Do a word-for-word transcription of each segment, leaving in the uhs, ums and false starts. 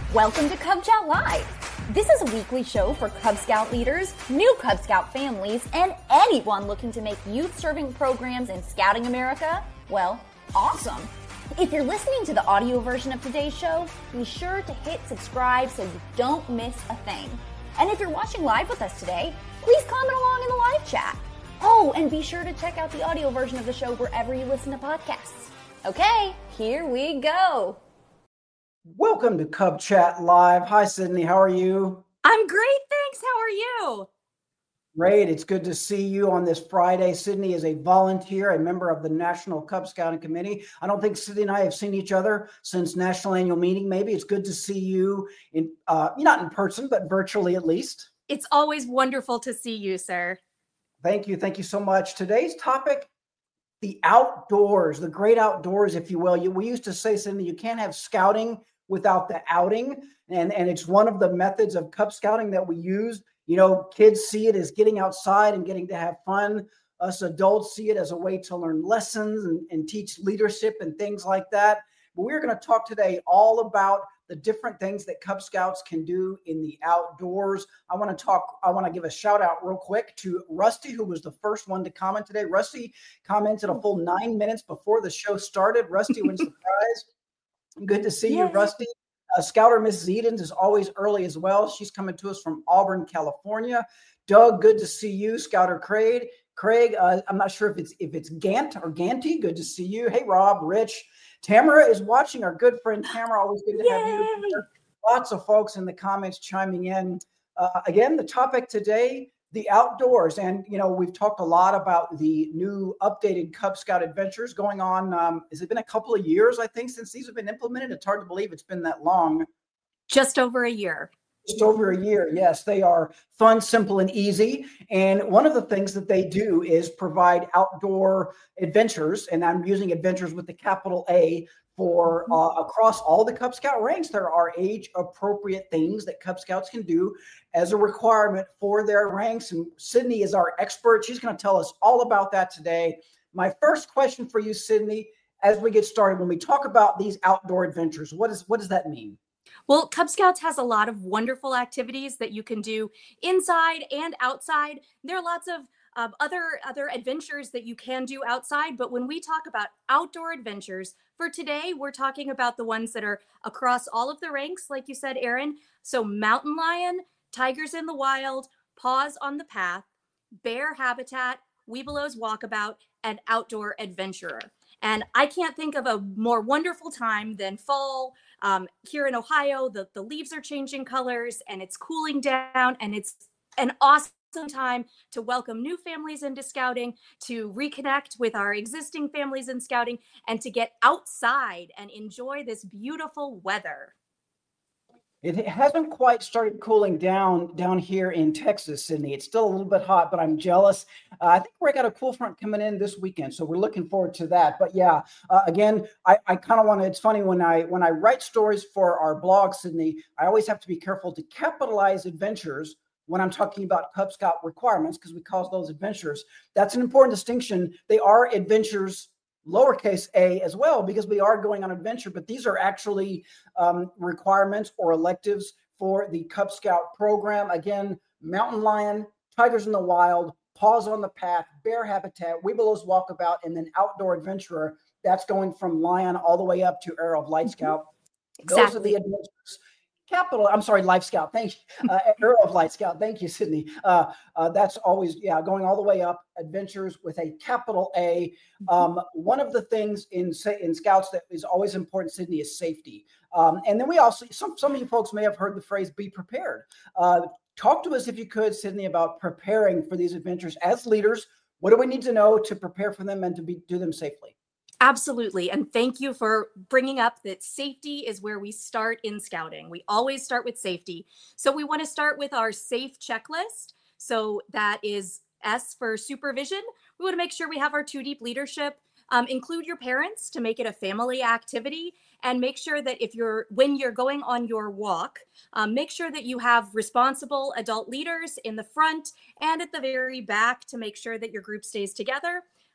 Welcome to Cub Chat Live. This is a weekly show for Cub Scout leaders, new Cub Scout families, and anyone looking to make youth-serving programs in Scouting America, well, awesome. If you're listening to the audio version of today's show, be sure to hit subscribe so you don't miss a thing. And if you're watching live with us today, please comment along in the live chat. Oh, and be sure to check out the audio version of the show wherever you listen to podcasts. Okay, here we go. Welcome to Cub Chat Live. Hi, Sydney. How are you? I'm great, thanks. How are you? Great. It's good to see you on this Friday. Sydney is a volunteer, a member of the National Cub Scouting Committee. I don't think Sydney and I have seen each other since National Annual Meeting. Maybe it's good to see you in, uh, not in person, but virtually at least. It's always wonderful to see you, sir. Thank you. Thank you so much. Today's topic, the outdoors, the great outdoors, if you will. You, we used to say, Sydney, you can't have scouting without the outing. And, and it's one of the methods of Cub Scouting that we use. You know, kids see it as getting outside and getting to have fun. Us adults see it as a way to learn lessons and, and teach leadership and things like that. But we're going to talk today all about the different things that Cub Scouts can do in the outdoors. I want to talk, I want to give a shout out real quick to Rusty, who was the first one to comment today. Rusty commented a full nine minutes before the show started. Rusty wins the prize. Good to see Yay. you, Rusty. Uh, Scouter Missus Edens is always early as well. She's coming to us from Auburn, California. Doug, good to see you. Scouter Craig. Craig, uh, I'm not sure if it's if it's Gant or Ganty. Good to see you. Hey, Rob, Rich. Tamara is watching. Our good friend Tamara. Always good to Yay. have you here. Lots of folks in the comments chiming in. Uh, again, the topic today, the outdoors. And, you know, we've talked a lot about the new updated Cub Scout adventures going on. Um, has it been a couple of years, I think, since these have been implemented? It's hard to believe it's been that long. Just over a year. Just over a year. Yes, they are fun, simple, and easy. And one of the things that they do is provide outdoor adventures. And I'm using adventures with the capital A for uh, across all the Cub Scout ranks. There are age appropriate things that Cub Scouts can do as a requirement for their ranks. And Sydney is our expert. She's going to tell us all about that today. My first question for you, Sydney, as we get started, when we talk about these outdoor adventures, what is what does that mean? Well, Cub Scouts has a lot of wonderful activities that you can do inside and outside. There are lots of uh, other, other adventures that you can do outside. But when we talk about outdoor adventures, for today, we're talking about the ones that are across all of the ranks, like you said, Aaron. So Mountain Lion, Tigers in the Wild, Paws on the Path, Bear Habitat, Webelos Walkabout, and Outdoor Adventurer. And I can't think of a more wonderful time than fall. Um, here in Ohio, the, the leaves are changing colors and it's cooling down, and it's an awesome time to welcome new families into Scouting, to reconnect with our existing families in Scouting, and to get outside and enjoy this beautiful weather. It hasn't quite started cooling down down here in Texas, Sydney. It's still a little bit hot, but I'm jealous. Uh, I think we got a cool front coming in this weekend, so we're looking forward to that. But yeah, uh, again, I, I kind of want to, it's funny when I when I write stories for our blog, Sydney, I always have to be careful to capitalize adventures when I'm talking about Cub Scout requirements, because we call those adventures. That's an important distinction. They are adventures, lowercase a as well, because we are going on adventure, but these are actually um, requirements or electives for the Cub Scout program. Again, Mountain Lion, Tigers in the Wild, Paws on the Path, Bear Habitat, Webelos Walkabout, and then Outdoor Adventurer. That's going from Lion all the way up to Arrow of Light Scout. Exactly. Those are the adventures. Capital, I'm sorry, Life Scout. Thank you. Uh, Arrow of Light Scout. Thank you, Sydney. Uh, uh, that's always, yeah, going all the way up. Adventures with a capital A. Um, one of the things in in Scouts that is always important, Sydney, is safety. Um, and then we also, some, some of you folks may have heard the phrase, be prepared. Uh, talk to us, if you could, Sydney, about preparing for these adventures as leaders. What do we need to know to prepare for them and to be, do them safely? Absolutely. And thank you for bringing up that safety is where we start in Scouting. We always start with safety. So we want to start with our SAFE checklist. So that is S for supervision. We want to make sure we have our two deep leadership. Um, include your parents to make it a family activity, and make sure that if you're, when you're going on your walk, um, make sure that you have responsible adult leaders in the front and at the very back to make sure that your group stays together.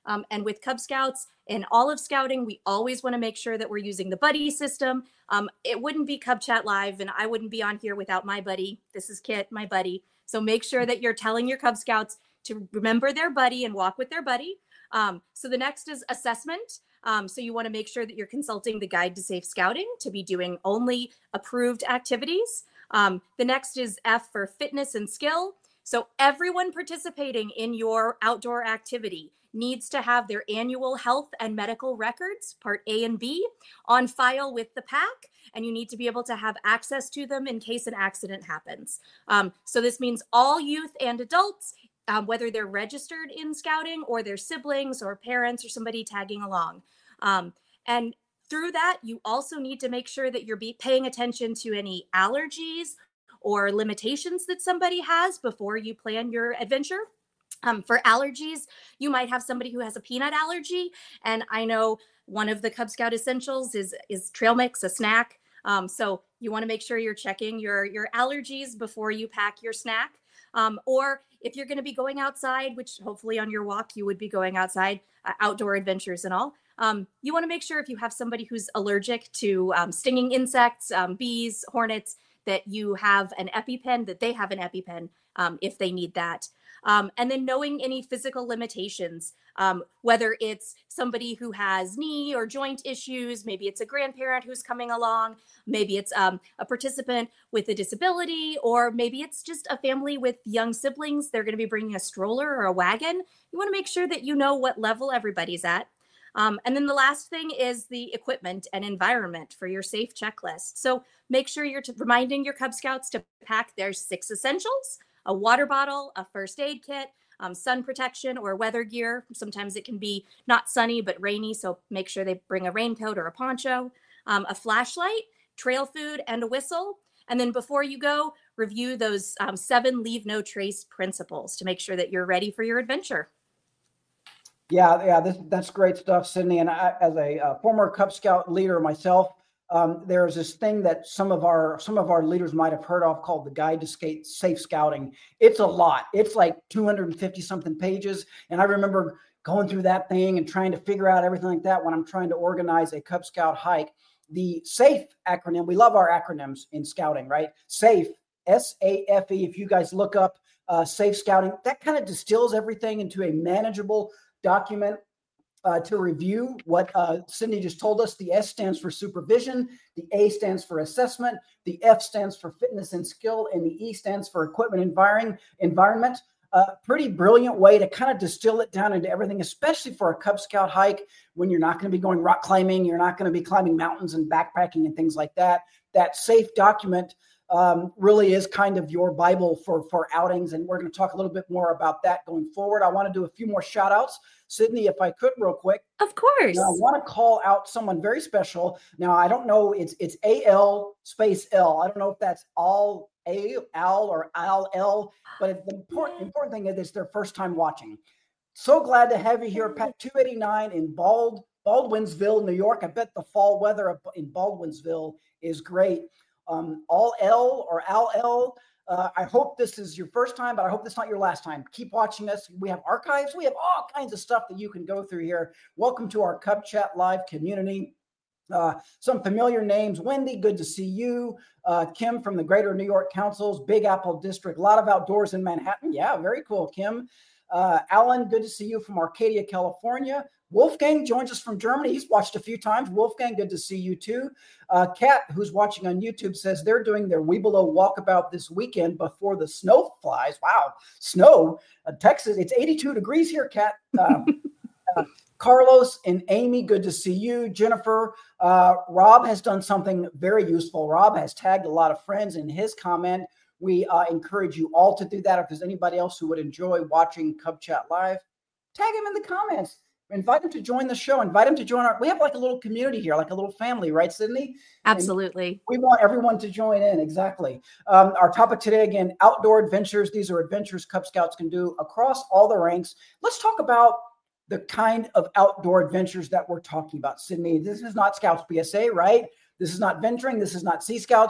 Um, and with Cub Scouts and all of Scouting, we always want to make sure that we're using the buddy system. Um, it wouldn't be Cub Chat Live, and I wouldn't be on here without my buddy. This is Kit, my buddy. So make sure that you're telling your Cub Scouts to remember their buddy and walk with their buddy. Um, so the next is assessment. Um, so you want to make sure that you're consulting the Guide to Safe Scouting to be doing only approved activities. Um, the next is F for fitness and skill. So everyone participating in your outdoor activity needs to have their annual health and medical records, part A and B, on file with the pack, and you need to be able to have access to them in case an accident happens. Um, so this means all youth and adults, um, whether they're registered in Scouting or their siblings or parents or somebody tagging along. Um, and through that, you also need to make sure that you're be paying attention to any allergies or limitations that somebody has before you plan your adventure. Um, for allergies, you might have somebody who has a peanut allergy. And I know one of the Cub Scout essentials is, is trail mix, a snack. Um, so you want to make sure you're checking your, your allergies before you pack your snack. Um, or if you're going to be going outside, which hopefully on your walk, you would be going outside, uh, outdoor adventures and all. Um, you want to make sure if you have somebody who's allergic to um, stinging insects, um, bees, hornets, that you have an EpiPen, that they have an EpiPen um, if they need that. Um, and then knowing any physical limitations, um, whether it's somebody who has knee or joint issues, maybe it's a grandparent who's coming along, maybe it's um, a participant with a disability, or maybe it's just a family with young siblings. They're going to be bringing a stroller or a wagon. You want to make sure that you know what level everybody's at. Um, and then the last thing is the equipment and environment for your safe checklist. So make sure you're t- reminding your Cub Scouts to pack their six essentials: a water bottle, a first aid kit, um, sun protection or weather gear. Sometimes it can be not sunny, but rainy. So make sure they bring a raincoat or a poncho, um, a flashlight, trail food, and a whistle. And then before you go, review those um, seven leave no trace principles to make sure that you're ready for your adventure. Yeah, yeah, this, that's great stuff, Sydney. And I, as a uh, former Cub Scout leader myself, um, there's this thing that some of our some of our leaders might have heard of called the Guide to Skate Safe Scouting. It's a lot. It's like two hundred fifty something pages. And I remember going through that thing and trying to figure out everything like that when I'm trying to organize a Cub Scout hike. The SAFE acronym, we love our acronyms in Scouting, right? SAFE, S A F E. If you guys look up uh, Safe Scouting, that kind of distills everything into a manageable document uh, to review what uh, Sydney just told us. The S stands for supervision, the A stands for assessment, the F stands for fitness and skill, and the E stands for equipment environment. environment. A uh, pretty brilliant way to kind of distill it down into everything, especially for a Cub Scout hike when you're not going to be going rock climbing, you're not going to be climbing mountains and backpacking and things like that. That SAFE document Um, really is kind of your Bible for, for outings. And we're going to talk a little bit more about that going forward. I want to do a few more shout outs. Sydney, if I could real quick. Of course. Now, I want to call out someone very special. Now, I don't know. It's, it's A L space L. I don't know if that's all A, Al or Al L, but the important, important thing is it's their first time watching. So glad to have you here, Pat two eighty-nine in Bald, Baldwinsville, New York. I bet the fall weather in Baldwinsville is great. Um, all L or Al L. Uh, I hope this is your first time, but I hope this is not your last time. Keep watching us. We have archives. We have all kinds of stuff that you can go through here. Welcome to our Cub Chat Live community. Uh, some familiar names. Wendy, good to see you. Uh, Kim from the Greater New York Council's Big Apple District. A lot of outdoors in Manhattan. Yeah, very cool, Kim. Uh, Alan, good to see you from Arcadia, California. Wolfgang joins us from Germany. He's watched a few times. Wolfgang, good to see you too. Uh, Kat, who's watching on YouTube, says they're doing their Webelow walkabout this weekend before the snow flies. Wow, snow. Uh, Texas, it's eighty-two degrees here, Kat. Uh, uh, Carlos and Amy, good to see you. Jennifer, uh, Rob has done something very useful. Rob has tagged a lot of friends in his comment. We uh, encourage you all to do that. If there's anybody else who would enjoy watching Cub Chat Live, tag him in the comments. Invite him to join the show. Invite him to join our, we have like a little community here, like a little family, right, Sydney? Absolutely. And we want everyone to join in. Exactly. Um, our topic today, again, outdoor adventures. These are adventures Cub Scouts can do across all the ranks. Let's talk about the kind of outdoor adventures that we're talking about, Sydney. This is not Scouts B S A, right? This is not venturing. This is not Sea Scouts.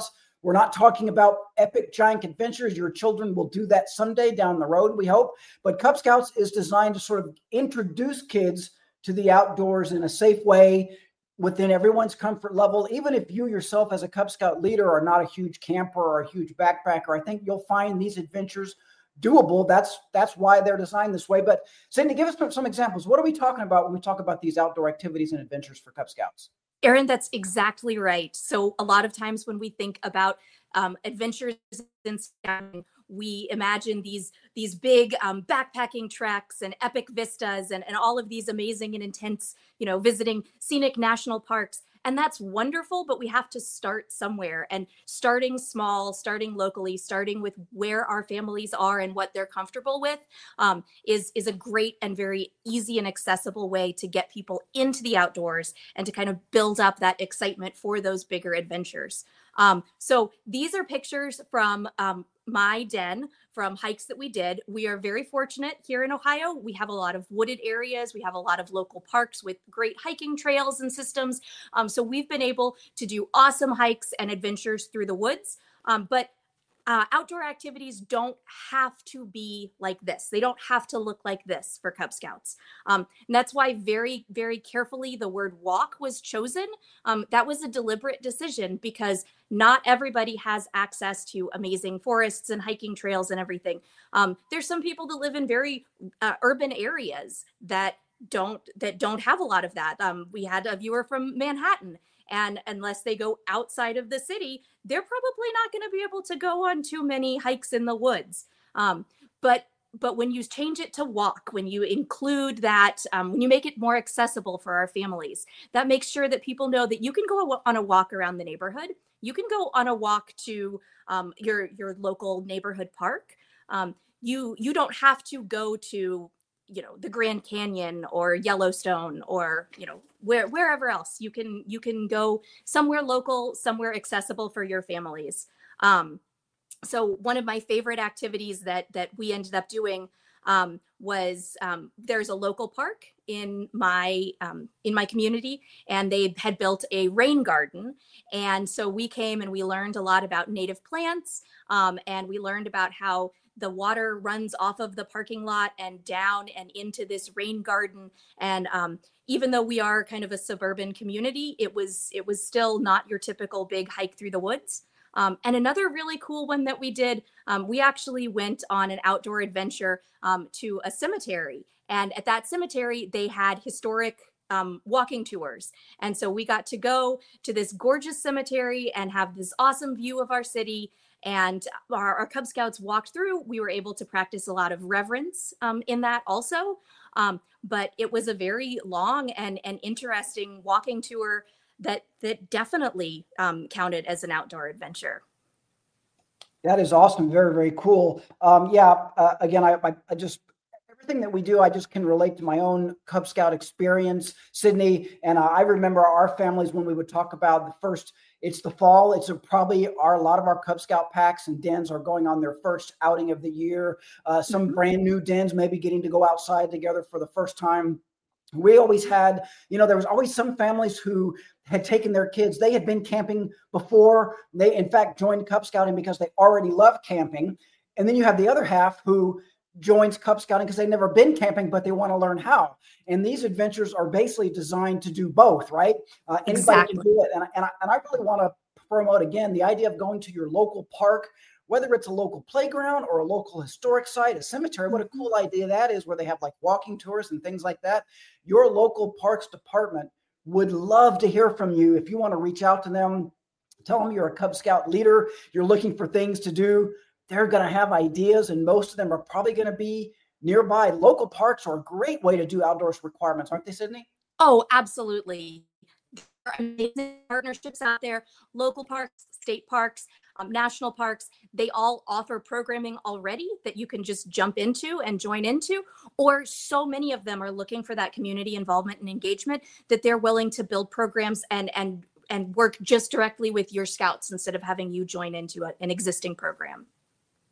We're not talking about epic giant adventures. Your children will do that someday down the road, we hope. But Cub Scouts is designed to sort of introduce kids to the outdoors in a safe way within everyone's comfort level. Even if you yourself as a Cub Scout leader are not a huge camper or a huge backpacker, I think you'll find these adventures doable. That's that's why they're designed this way. But Cindy, give us some, some examples. What are we talking about when we talk about these outdoor activities and adventures for Cub Scouts? Erin, that's exactly right. So a lot of times when we think about um, adventures in scouting, we imagine these these big um, backpacking treks and epic vistas and, and all of these amazing and intense, you know, visiting scenic national parks. And that's wonderful, but we have to start somewhere, and starting small, starting locally, starting with where our families are and what they're comfortable with um, is, is a great and very easy and accessible way to get people into the outdoors and to kind of build up that excitement for those bigger adventures. Um, so these are pictures from um, my den from hikes that we did. We are very fortunate here in Ohio. We have a lot of wooded areas. We have a lot of local parks with great hiking trails and systems. Um, so we've been able to do awesome hikes and adventures through the woods. Um, but Uh, outdoor activities don't have to be like this. They don't have to look like this for Cub Scouts. Um, and that's why very, very carefully the word walk was chosen. Um, that was a deliberate decision because not everybody has access to amazing forests and hiking trails and everything. Um, there's some people that live in very uh, urban areas that don't that don't have a lot of that. Um, we had a viewer from Manhattan. And unless they go outside of the city, they're probably not going to be able to go on too many hikes in the woods. Um, but but when you change it to walk, when you include that, um, when you make it more accessible for our families, that makes sure that people know that you can go on a walk around the neighborhood. You can go on a walk to um, your your local neighborhood park. Um, you you don't have to go to you know, the Grand Canyon or Yellowstone or, you know, where, wherever else you can, you can go somewhere local, somewhere accessible for your families. Um, so one of my favorite activities that, that we ended up doing um, was um, there's a local park in my, um, in my community, and they had built a rain garden. And so we came and we learned a lot about native plants. Um, and we learned about how the water runs off of the parking lot and down and into this rain garden. And um, even though we are kind of a suburban community, it was it was still not your typical big hike through the woods. Um, and another really cool one that we did, um, we actually went on an outdoor adventure um, to a cemetery. And at that cemetery, they had historic um, walking tours. And so we got to go to this gorgeous cemetery and have this awesome view of our city. And our, our Cub Scouts walked through. We were able to practice a lot of reverence um, in that also. Um, but it was a very long and, and interesting walking tour that that definitely um, counted as an outdoor adventure. That is awesome. Very, very cool. Um, yeah, uh, again, I, I, I just, everything that we do, I just can relate to my own Cub Scout experience, Sydney. And uh, I remember our families when we would talk about the first, it's the fall. It's a, probably our, a lot of our Cub Scout packs and dens are going on their first outing of the year. Uh, some mm-hmm. brand new dens, maybe getting to go outside together for the first time. We always had, you know, there was always some families who had taken their kids. They had been camping before. They, in fact, joined Cub Scouting because they already love camping. And then you have the other half who joins Cub Scouting because they've never been camping, but they want to learn how. And these adventures are basically designed to do both, right? Uh, anybody exactly. can do it. And, and, I, and I really want to promote, again, the idea of going to your local park, whether it's a local playground or a local historic site, a cemetery. What a cool idea that is, where they have like walking tours and things like that. Your local parks department would love to hear from you. If you want to reach out to them, tell them you're a Cub Scout leader, you're looking for things to do. They're going to have ideas, and most of them are probably going to be nearby. Local parks are a great way to do outdoors requirements, aren't they, Sydney? Oh, absolutely. There are amazing partnerships out there. Local parks, state parks, um, national parks, they all offer programming already that you can just jump into and join into. Or so many of them are looking for that community involvement and engagement that they're willing to build programs and and and work just directly with your scouts instead of having you join into a, an existing program.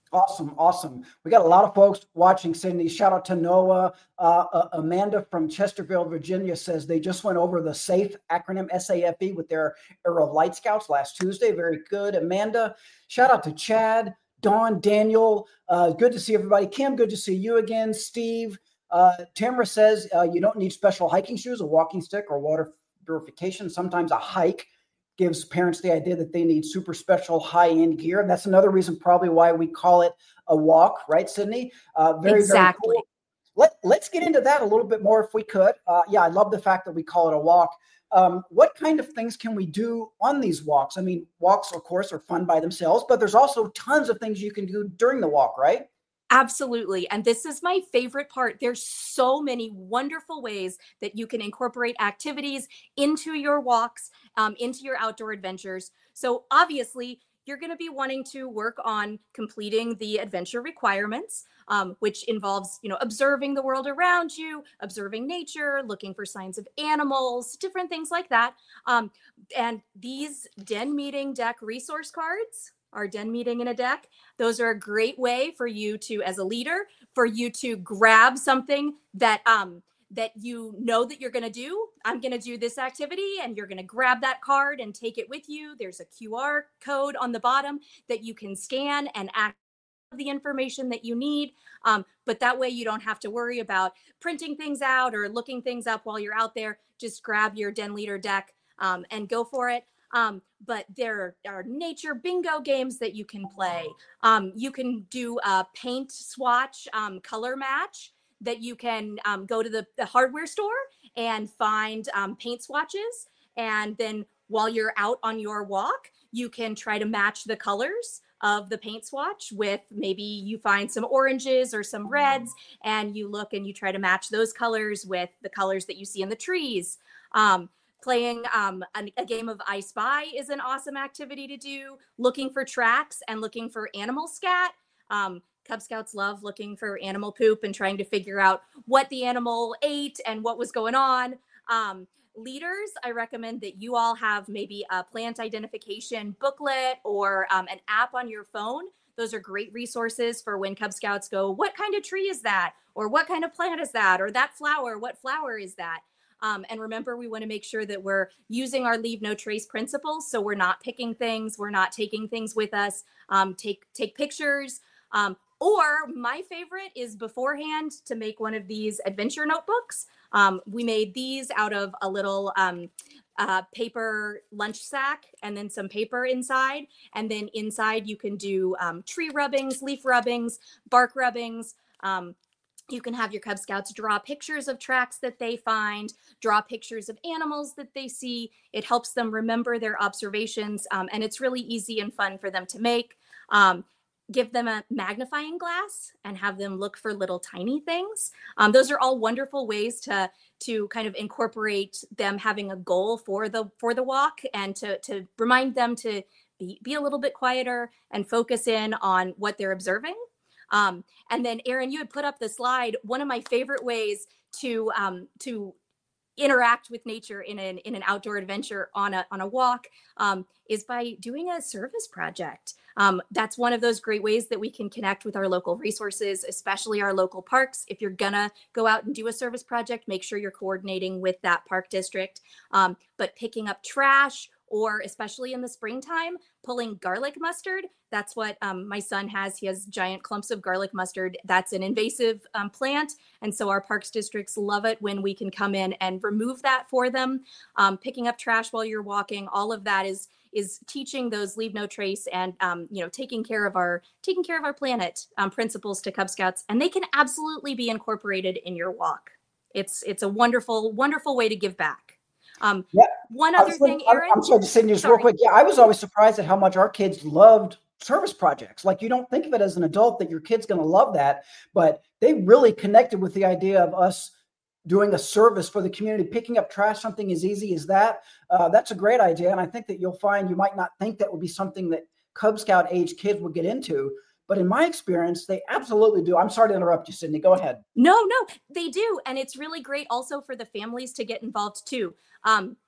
Awesome, awesome. We got a lot of folks watching, Cindy. Shout out to Noah. Uh, uh, Amanda from Chesterfield, Virginia says they just went over the SAFE acronym, S A F E, with their Era of Light Scouts last Tuesday. Very good, Amanda. Shout out to Chad, Dawn, Daniel. Uh, good to see everybody. Kim, good to see you again. Steve. Uh, Tamara says uh, you don't need special hiking shoes, a walking stick, or water purification. Sometimes a hike gives parents the idea that they need super special high-end gear. And that's another reason probably why we call it a walk, right, Sydney? Uh, very, exactly. very cool. Let, let's get into that a little bit more if we could. Uh, yeah, I love the fact that we call it a walk. Um, what kind of things can we do on these walks? I mean, walks, of course, are fun by themselves, but there's also tons of things you can do during the walk, right? Absolutely. And this is my favorite part. There's so many wonderful ways that you can incorporate activities into your walks, um, into your outdoor adventures. So obviously, you're going to be wanting to work on completing the adventure requirements, um, which involves, you know, observing the world around you, observing nature, looking for signs of animals, different things like that. Um, and these Den Meeting Deck resource cards, our Den Meeting in a Deck, those are a great way for you to, as a leader, for you to grab something that um, that you know that you're going to do. I'm going to do this activity, and you're going to grab that card and take it with you. There's a Q R code on the bottom that you can scan and access the information that you need. Um, but that way you don't have to worry about printing things out or looking things up while you're out there. Just grab your Den Leader Deck um, and go for it. Um, but there are nature bingo games that you can play. Um, you can do a paint swatch um, color match that you can um, go to the, the hardware store and find um, paint swatches. And then while you're out on your walk, you can try to match the colors of the paint swatch with, maybe you find some oranges or some reds, and you look and you try to match those colors with the colors that you see in the trees. Um, Playing um, a, a game of I Spy is an awesome activity to do. Looking for tracks and looking for animal scat. Um, Cub Scouts love looking for animal poop and trying to figure out what the animal ate and what was going on. Um, leaders, I recommend that you all have maybe a plant identification booklet or um, an app on your phone. Those are great resources for when Cub Scouts go, what kind of tree is that? Or what kind of plant is that? Or that flower, what flower is that? Um, and remember, we want to make sure that we're using our leave no trace principles. So we're not picking things, we're not taking things with us. Um, take take pictures. Um, or my favorite is beforehand to make one of these adventure notebooks. Um, we made these out of a little um, uh, paper lunch sack and then some paper inside. And then inside you can do um, tree rubbings, leaf rubbings, bark rubbings. Um, You can have your Cub Scouts draw pictures of tracks that they find, draw pictures of animals that they see. It helps them remember their observations, um, and it's really easy and fun for them to make. Um, give them a magnifying glass and have them look for little tiny things. Um, those are all wonderful ways to to kind of incorporate them having a goal for the for the walk, and to to remind them to be, be a little bit quieter and focus in on what they're observing. Um, and then Aaron, you had put up the slide. One of my favorite ways to um, to interact with nature in an in an outdoor adventure on a on a walk um, is by doing a service project. Um, that's one of those great ways that we can connect with our local resources, especially our local parks. If you're gonna go out and do a service project, make sure you're coordinating with that park district. Um, but picking up trash, or especially in the springtime, pulling garlic mustard. That's what um, my son has. He has giant clumps of garlic mustard. That's an invasive um, plant. And so our parks districts love it when we can come in and remove that for them. Um, picking up trash while you're walking, all of that is is teaching those leave no trace and um, you know taking care of our taking care of our planet um, principles to Cub Scouts, and they can absolutely be incorporated in your walk. It's it's a wonderful wonderful way to give back. Um, yeah. One other thing, Aaron. I'm sorry, just saying this real quick. Yeah, I was always surprised at how much our kids loved service projects. Like, you don't think of it as an adult that your kid's going to love that, but they really connected with the idea of us doing a service for the community, picking up trash, something as easy as that. Uh, that's a great idea. And I think that you'll find you might not think that would be something that Cub Scout age kids would get into, but in my experience, they absolutely do. I'm sorry to interrupt you, Sydney. Go ahead. No, no, they do. And it's really great also for the families to get involved too. Um,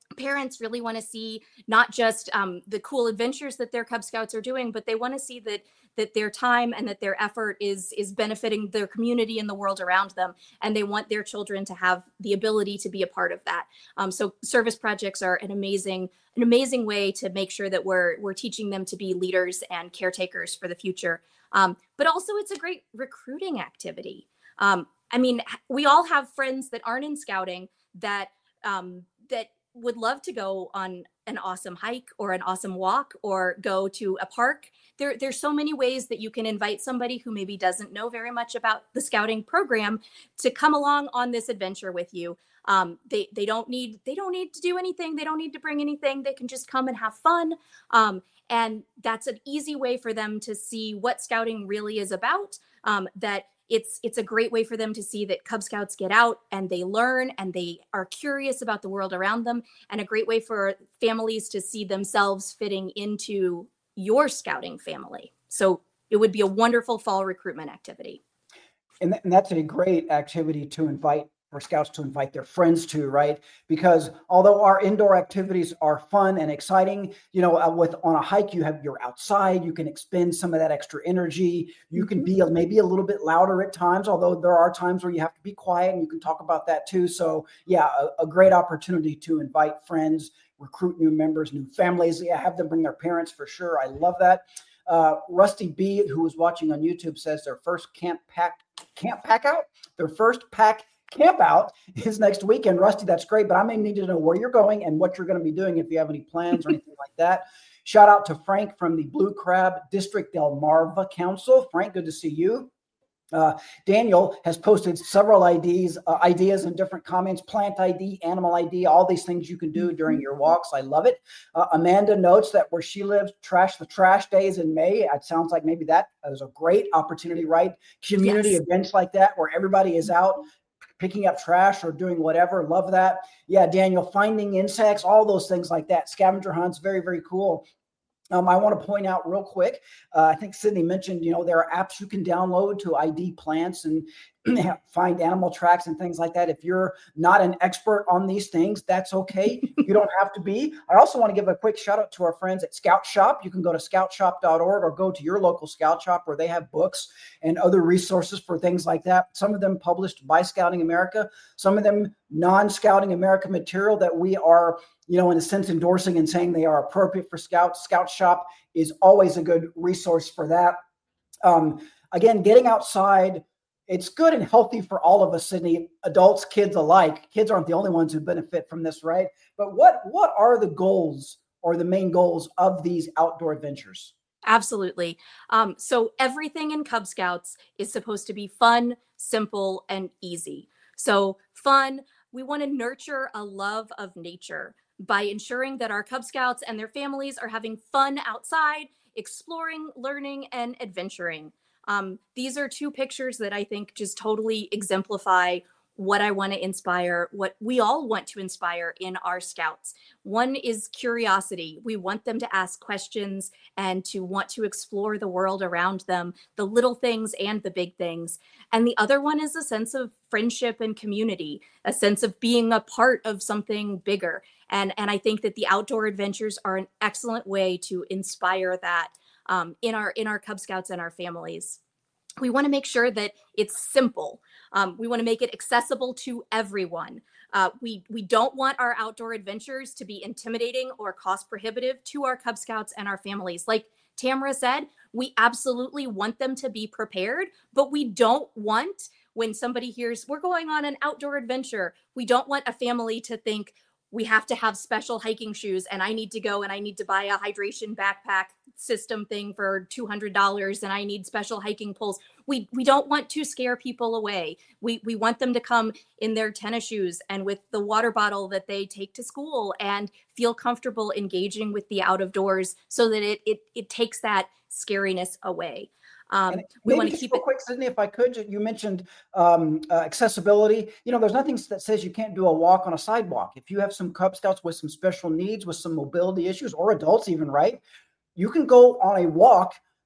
parents really want to see not just um, the cool adventures that their Cub Scouts are doing, but they want to see that that their time and that their effort is is benefiting their community and the world around them. And they want their children to have the ability to be a part of that. Um, so service projects are an amazing, an amazing way to make sure that we're we're teaching them to be leaders and caretakers for the future. Um, but also it's a great recruiting activity. Um, I mean, we all have friends that aren't in scouting that um, that would love to go on an awesome hike or an awesome walk or go to a park. There, there's so many ways that you can invite somebody who maybe doesn't know very much about the scouting program to come along on this adventure with you. Um, they they don't need they don't need to do anything. They don't need to bring anything. They can just come and have fun. Um, and that's an easy way for them to see what scouting really is about. Um, that It's it's a great way for them to see that Cub Scouts get out and they learn and they are curious about the world around them, and a great way for families to see themselves fitting into your scouting family. So it would be a wonderful fall recruitment activity. And, th- and that's a great activity to invite for scouts to invite their friends to, right? Because although our indoor activities are fun and exciting, you know, uh, with on a hike, you have you're outside, you can expend some of that extra energy. You can be a, maybe a little bit louder at times, although there are times where you have to be quiet, and you can talk about that too. So yeah, a, a great opportunity to invite friends, recruit new members, new families. Yeah, have them bring their parents for sure. I love that. Uh, Rusty B, who was watching on YouTube, says their first camp pack camp pack out, their first pack camp out is next weekend. Rusty, that's great, but I may need to know where you're going and what you're going to be doing if you have any plans or anything like that. Shout out to Frank from the Blue Crab District Delmarva Council. Frank, good to see you. Uh, Daniel has posted several I Ds, uh, ideas and different comments, plant I D, animal I D, all these things you can do during your walks. I love it. Uh, Amanda notes that where she lives, Trash the Trash Days in May. It sounds like maybe that is a great opportunity, right? Community yes. events like that where everybody is out picking up trash or doing whatever. Love that. Yeah, Daniel, finding insects, all those things like that. Scavenger hunts, very, very cool. Um, I want to point out real quick, uh, I think Sydney mentioned, you know, there are apps you can download to I D plants and find animal tracks and things like that. If you're not an expert on these things, that's okay. You don't have to be. I also want to give a quick shout out to our friends at Scout Shop. You can go to scout shop dot org or go to your local Scout Shop where they have books and other resources for things like that. Some of them published by Scouting America, some of them non-Scouting America material that we are, you know, in a sense endorsing and saying they are appropriate for Scouts. Scout Shop is always a good resource for that. Um, again, getting outside, it's good and healthy for all of us, Sydney, adults, kids alike. Kids aren't the only ones who benefit from this, right? But what what are the goals or the main goals of these outdoor adventures? Absolutely. Um, so everything in Cub Scouts is supposed to be fun, simple, and easy. So fun, we want to nurture a love of nature by ensuring that our Cub Scouts and their families are having fun outside, exploring, learning, and adventuring. Um, these are two pictures that I think just totally exemplify what I want to inspire, what we all want to inspire in our Scouts. One is curiosity. We want them to ask questions and to want to explore the world around them, the little things and the big things. And the other one is a sense of friendship and community, a sense of being a part of something bigger. And, and I think that the outdoor adventures are an excellent way to inspire that um, in our in our Cub Scouts and our families. We want to make sure that it's simple. Um, we want to make it accessible to everyone. Uh, we we don't want our outdoor adventures to be intimidating or cost prohibitive to our Cub Scouts and our families. Like Tamara said, we absolutely want them to be prepared, but we don't want, when somebody hears we're going on an outdoor adventure, we don't want a family to think we have to have special hiking shoes and I need to go and I need to buy a hydration backpack system thing for two hundred dollars and I need special hiking poles. We we don't want to scare people away. We we want them to come in their tennis shoes and with the water bottle that they take to school and feel comfortable engaging with the out of doors so that it it it takes that scariness away. Um, we want to keep real it quick, Sydney, if I could. You mentioned um, uh, accessibility. You know, there's nothing that says you can't do a walk on a sidewalk. If you have some Cub Scouts with some special needs, with some mobility issues, or adults even, right? You can go on a walk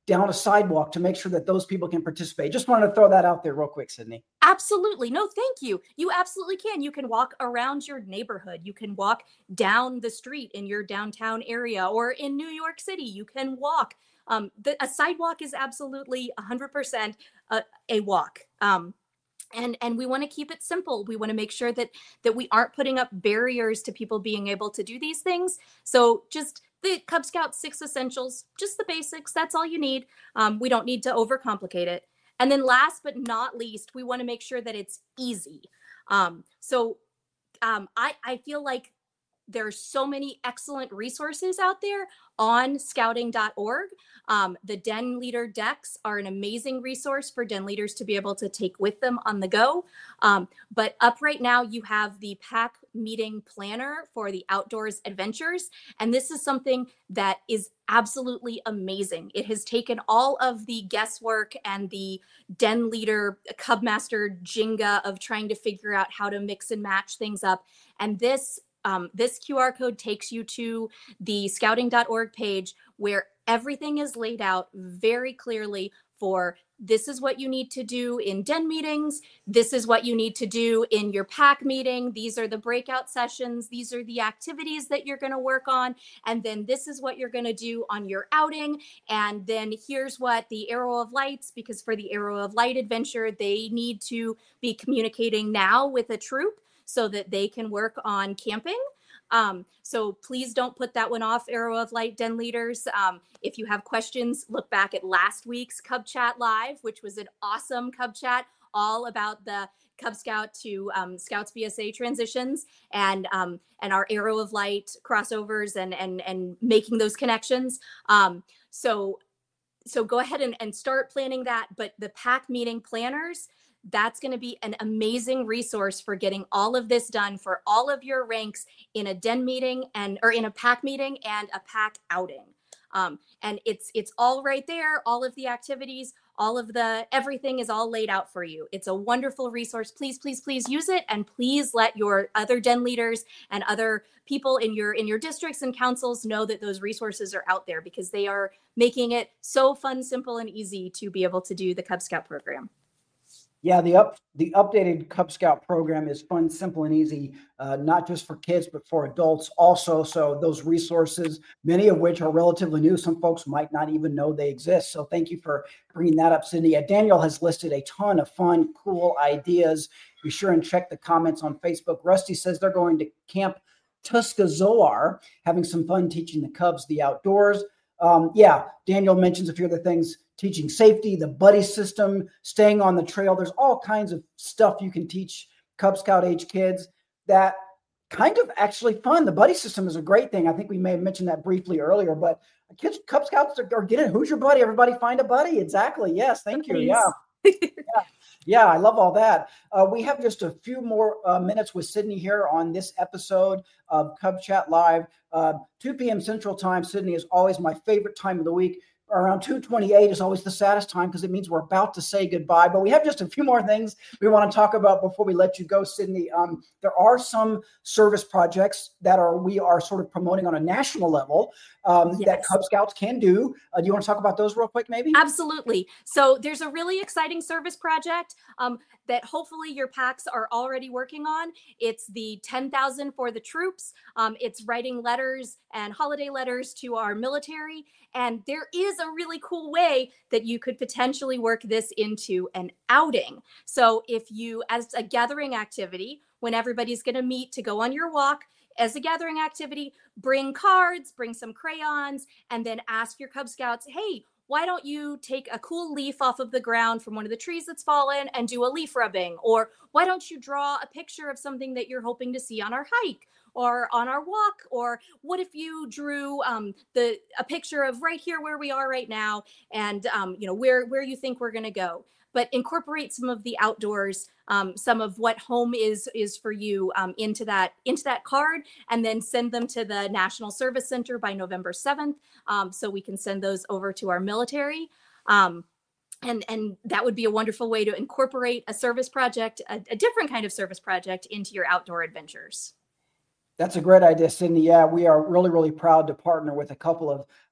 down a sidewalk to make sure that those people can participate. Just wanted to throw that out there real quick, Sydney. Absolutely. No, thank you. You absolutely can. You can walk around your neighborhood. You can walk down the street in your downtown area, or in New York City. You can walk. Um, the, a sidewalk is absolutely one hundred percent a, a walk. Um, and and we want to keep it simple. We want to make sure that that we aren't putting up barriers to people being able to do these things. So just the Cub Scout six essentials, just the basics. That's all you need. Um, we don't need to overcomplicate it. And then last but not least, we want to make sure that it's easy. Um, so um, I, I feel like there's so many excellent resources out there on scouting dot org. Um, the Den Leader decks are an amazing resource for Den leaders to be able to take with them on the go. Um, but up right now, you have the pack meeting planner for the outdoors adventures. And this is something that is absolutely amazing. It has taken all of the guesswork and the Den leader Cub Master Jenga of trying to figure out how to mix and match things up. And this Um, this Q R code takes you to the scouting dot org page, where everything is laid out very clearly for this is what you need to do in den meetings. This is what you need to do in your pack meeting. These are the breakout sessions. These are the activities that you're going to work on. And then this is what you're going to do on your outing. And then here's what the Arrow of Lights, because for the Arrow of Light adventure, they need to be communicating now with a troop so that they can work on camping. Um, so please don't put that one off, Arrow of Light Den leaders. Um, if you have questions, look back at last week's Cub Chat Live, which was an awesome Cub Chat all about the Cub Scout to um, Scouts B S A transitions and um, and our Arrow of Light crossovers and and and making those connections. Um, so so go ahead and, and start planning that. But the pack meeting planners, that's going to be an amazing resource for getting all of this done for all of your ranks in a den meeting and or in a pack meeting and a pack outing. Um, and it's it's all right there. All of the activities, all of the everything is all laid out for you. It's a wonderful resource. Please, please, please use it, and please let your other den leaders and other people in your in your districts and councils know that those resources are out there, because they are making it so fun, simple, and easy to be able to do the Cub Scout program. Yeah, the up the updated Cub Scout program is fun, simple, and easy, uh, not just for kids, but for adults also. So those resources, many of which are relatively new, some folks might not even know they exist. So thank you for bringing that up, Cindy. Uh, Daniel has listed a ton of fun, cool ideas. Be sure and check the comments on Facebook. Rusty says they're going to Camp Tuscazoar, having some fun teaching the Cubs the outdoors. Um, yeah, Daniel mentions a few other things. Teaching safety, the buddy system, staying on the trail. There's all kinds of stuff you can teach Cub Scout age kids that kind of actually fun. The buddy system is a great thing. I think we may have mentioned that briefly earlier, but kids, Cub Scouts are, are getting, who's your buddy? Everybody find a buddy. Exactly. Yes. Thank you. Yeah. yeah. Yeah. I love all that. Uh, we have just a few more uh, minutes with Sydney here on this episode of Cub Chat Live. Uh, two p.m. Central Time. Sydney is always my favorite time of the week. Around two twenty-eight is always the saddest time because it means we're about to say goodbye. But we have just a few more things we want to talk about before we let you go, Sydney. Um, there are some service projects that are we are sort of promoting on a national level um, yes. that Cub Scouts can do. Uh, do you want to talk about those real quick, maybe? Absolutely. So there's a really exciting service project um, that hopefully your packs are already working on. It's the ten thousand for the troops. Um, it's writing letters and holiday letters to our military. And there is a really cool way that you could potentially work this into an outing. So if you, as a gathering activity, when everybody's going to meet to go on your walk, as a gathering activity, bring cards, bring some crayons, and then ask your Cub Scouts, hey, why don't you take a cool leaf off of the ground from one of the trees that's fallen and do a leaf rubbing? Or why don't you draw a picture of something that you're hoping to see on our hike or on our walk? Or what if you drew um, the a picture of right here where we are right now and um, you know where, where you think we're going to go? But incorporate some of the outdoors, um, some of what home is is for you um, into that into that card, and then send them to the National Service Center by November seventh, um, so we can send those over to our military. Um, and and that would be a wonderful way to incorporate a service project, a, a different kind of service project, into your outdoor adventures. That's a great idea, Sydney. Yeah, we are really, really proud to partner with a couple of uh,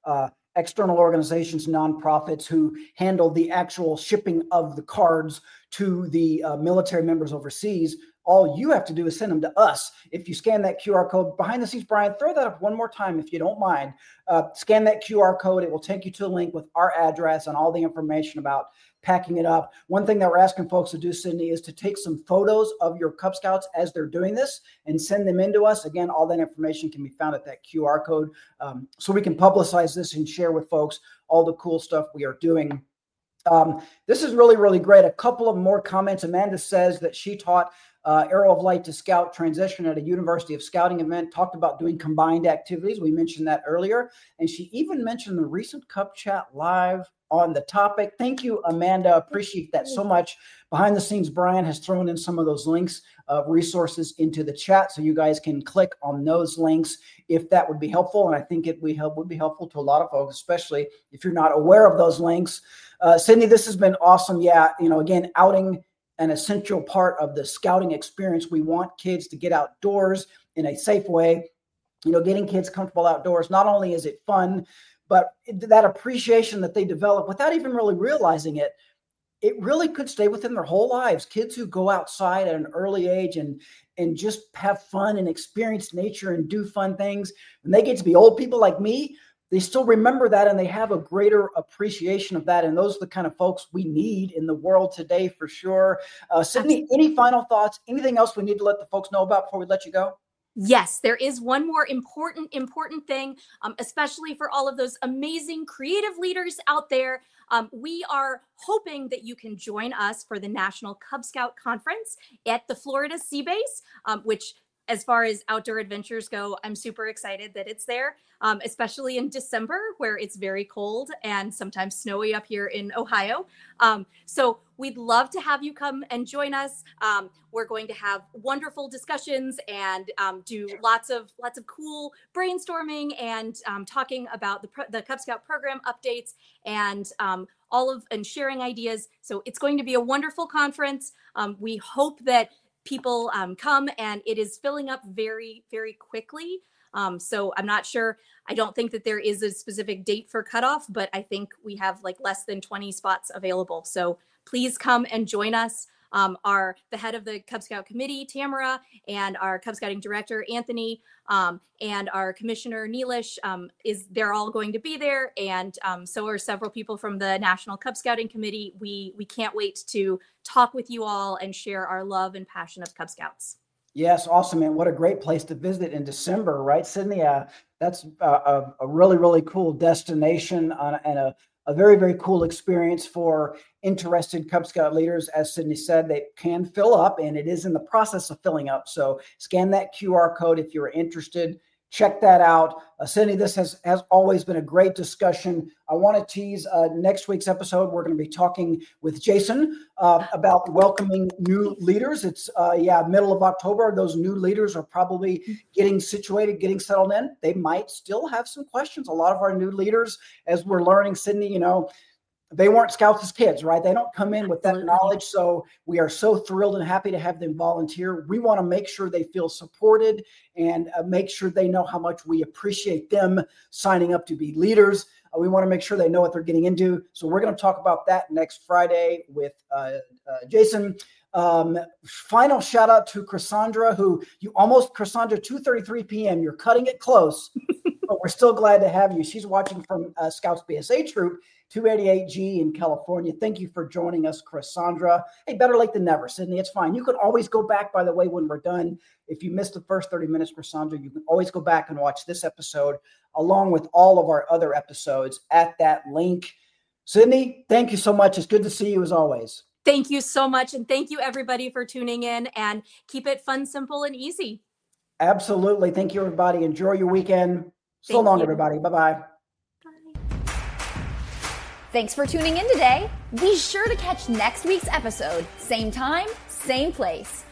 external organizations, nonprofits who handle the actual shipping of the cards to the uh, military members overseas. All you have to do is send them to us. If you scan that Q R code behind the scenes, Brian, throw that up one more time if you don't mind. Uh, scan that Q R code. It will take you to a link with our address and all the information about packing it up. One thing that we're asking folks to do, Sydney, is to take some photos of your Cub Scouts as they're doing this and send them in to us. Again, all that information can be found at that Q R code. Um, so we can publicize this and share with folks all the cool stuff we are doing. Um, this is really, really great. A couple of more comments. Amanda says that she taught uh, Arrow of Light to Scout transition at a University of Scouting event, talked about doing combined activities. We mentioned that earlier. And she even mentioned the recent Cub Chat Live on the topic. Thank you, Amanda. Appreciate that so much. Behind the scenes, Brian has thrown in some of those links, uh, resources into the chat, so you guys can click on those links if that would be helpful. And I think it would, help, would be helpful to a lot of folks, especially if you're not aware of those links. Uh, Sydney, this has been awesome. Yeah, you know, again, outing an essential part of the scouting experience. We want kids to get outdoors in a safe way. You know, getting kids comfortable outdoors. Not only is it fun, but that appreciation that they develop without even really realizing it, it really could stay within their whole lives. Kids who go outside at an early age and and just have fun and experience nature and do fun things, when they get to be old people like me, they still remember that and they have a greater appreciation of that. And those are the kind of folks we need in the world today for sure. Uh, Sydney, any final thoughts? Anything else we need to let the folks know about before we let you go? Yes, there is one more important, important thing, um, especially for all of those amazing creative leaders out there. Um, we are hoping that you can join us for the National Cub Scout Conference at the Florida Sea Base, um, which, as far as outdoor adventures go, I'm super excited that it's there, um, especially in December where it's very cold and sometimes snowy up here in Ohio. Um, so we'd love to have you come and join us. Um, we're going to have wonderful discussions and um, do lots of lots of cool brainstorming and um, talking about the, pro- the Cub Scout program updates and um, all of and sharing ideas. So it's going to be a wonderful conference. Um, we hope that people um, come, and it is filling up very, very quickly. Um, so I'm not sure. I don't think that there is a specific date for cutoff, but I think we have like less than twenty spots available. So please come and join us. Um, our the head of the Cub Scout committee, Tamara, and our Cub Scouting director, Anthony, um, and our commissioner, Neelish, um, is they're all going to be there. And um, so are several people from the National Cub Scouting Committee. We we can't wait to talk with you all and share our love and passion of Cub Scouts. Yes, awesome, and what a great place to visit in December, right, Sydney? Uh, that's a, a, a really, really cool destination on, and a, a very, very cool experience for interested Cub Scout leaders. As Sydney said, they can fill up, and it is in the process of filling up. So scan that Q R code if you're interested. Check that out. Uh, Sydney, this has, has always been a great discussion. I want to tease uh, next week's episode. We're going to be talking with Jason uh, about welcoming new leaders. It's, uh, yeah, middle of October. Those new leaders are probably getting situated, getting settled in. They might still have some questions. A lot of our new leaders, as we're learning, Sydney, you know, they weren't scouts as kids, right? They don't come in with that knowledge. So we are so thrilled and happy to have them volunteer. We want to make sure they feel supported and uh, make sure they know how much we appreciate them signing up to be leaders. Uh, we want to make sure they know what they're getting into. So we're going to talk about that next Friday with uh, uh, Jason. Um, final shout out to Cassandra, who you almost, Cassandra, two thirty-three p.m. You're cutting it close, but we're still glad to have you. She's watching from uh, Scouts B S A Troop two eighty-eight G in California. Thank you for joining us, Cassandra. Hey, better late than never, Sydney. It's fine. You can always go back, by the way, when we're done. If you missed the first thirty minutes, Cassandra, you can always go back and watch this episode along with all of our other episodes at that link. Sydney, thank you so much. It's good to see you as always. Thank you so much. And thank you, everybody, for tuning in, and keep it fun, simple, and easy. Absolutely. Thank you, everybody. Enjoy your weekend. So Thank long, you. everybody. Bye-bye. Thanks for tuning in today. Be sure to catch next week's episode, same time, same place.